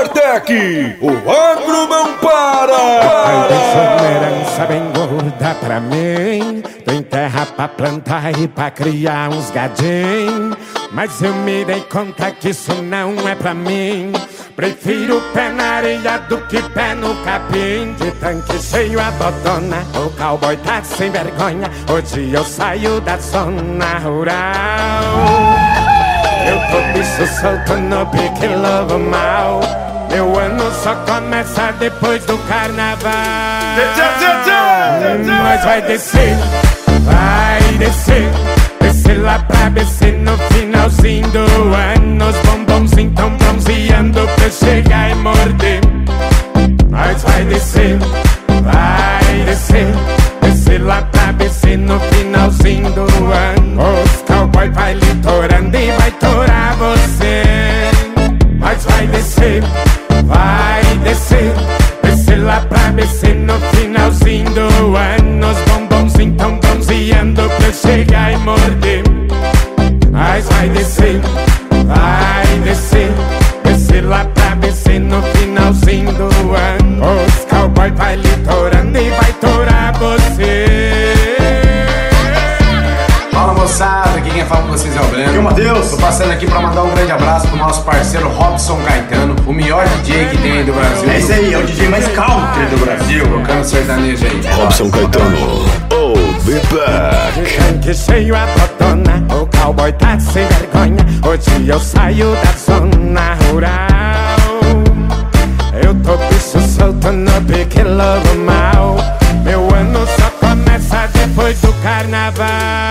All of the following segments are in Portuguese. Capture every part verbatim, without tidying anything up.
Supertec, o agro não para! Deixa uma herança bem gorda pra mim. Tem terra pra plantar e pra criar uns gadinhos. Mas eu me dei conta que isso não é pra mim. Prefiro pé na areia do que pé no capim. De tanque cheio a botona, o cowboy tá sem vergonha. Hoje eu saio da zona rural. Eu tô bicho solto no pique lobo mal. Meu ano só começa depois do carnaval. Nós vai descer, vai descer. Descer lá pra B C no finalzinho do ano. Os bombons então bronzeando pra eu chegar e morder. Nós vai descer, vai descer. Descer lá pra B C no finalzinho do ano. Os cowboy vai litorando e vai torar você. Nós vai descer, vai descer. Descer lá pra B C no finalzinho do ano. Os bombons então bronzeando pra eu chegar e morder. Nós vai descer, vai descer. Descer lá pra B C no finalzinho do ano. Os cowboy vai litorando e vai torar você. Fala moçada, aqui quem fala com vocês é o Breno. Aqui é o Matheus. Tô passando aqui pra mandar um grande abraço pro nosso parceiro Robson Caetano, o melhor D J que tem aí do Brasil. É isso aí, é o D J mais calmo que tem do Brasil. Tocando sertanejo aí. Robson Caetano, oh, be back. Tanque cheio a botona, o cowboy tá sem vergonha. Hoje eu saio da zona rural. Eu tô bicho solto no pique lobo mal. Meu ano só começa depois do carnaval.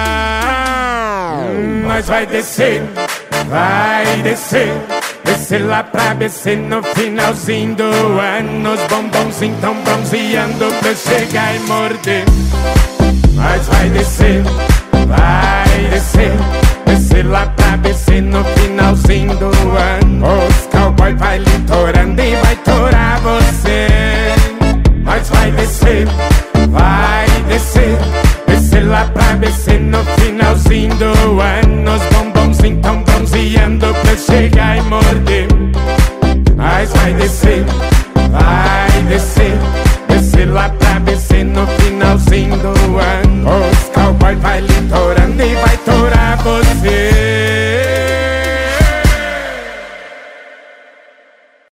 Nós vai descer, vai descer. Descer lá pra B C no finalzinho do ano. Os bombons então bronzeando pra eu chegar e morder. Nós vai descer, vai descer. Descer lá pra B C no finalzinho do ano. Os cowboy vai litorando e vai torar você. Nós vai descer, vai descer. Descer lá pra B C no finalzinho do ano. Os bombons então bronzeando pra eu chegar e morder. Nós vai descer, vai descer. Descer lá pra B C no finalzinho do